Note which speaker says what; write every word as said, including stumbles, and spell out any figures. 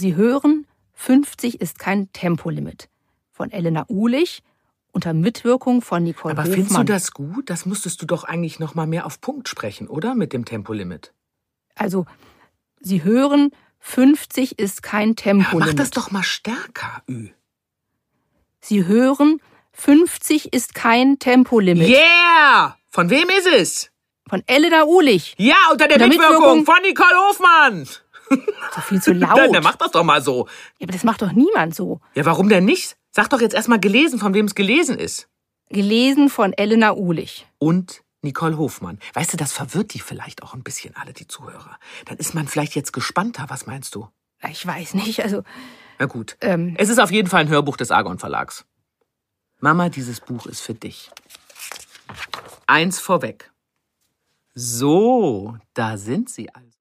Speaker 1: Sie hören, fünfzig ist kein Tempolimit. Von Elena Uhlich unter Mitwirkung von Nicole
Speaker 2: Aber
Speaker 1: Hofmann.
Speaker 2: findest du das gut? Das musstest du doch eigentlich noch mal mehr auf Punkt sprechen, oder? Mit dem Tempolimit.
Speaker 1: Also, Sie hören, fünfzig ist kein Tempolimit.
Speaker 2: Ja, mach das doch mal stärker, Ü.
Speaker 1: Sie hören, fünfzig ist kein Tempolimit.
Speaker 2: Yeah! Von wem ist es?
Speaker 1: Von Elena Uhlich.
Speaker 2: Ja, unter der
Speaker 1: Unter
Speaker 2: Mitwirkung,
Speaker 1: Mitwirkung
Speaker 2: von Nicole Hofmann.
Speaker 1: Das ist viel zu laut.
Speaker 2: Nein, der macht das doch mal so.
Speaker 1: Ja, aber das macht doch niemand so.
Speaker 2: Ja, warum denn nicht? Sag doch jetzt erstmal gelesen, von wem es gelesen ist.
Speaker 1: Gelesen von Elena Uhlich.
Speaker 2: Und Nicole Hofmann. Weißt du, das verwirrt die vielleicht auch ein bisschen alle, die Zuhörer. Dann ist man vielleicht jetzt gespannter. Was meinst du?
Speaker 1: Ich weiß nicht, also...
Speaker 2: Na gut.
Speaker 1: Ähm,
Speaker 2: es ist auf jeden Fall ein Hörbuch des Argon Verlags. Mama, dieses Buch ist für dich. Eins vorweg. So, da sind sie also.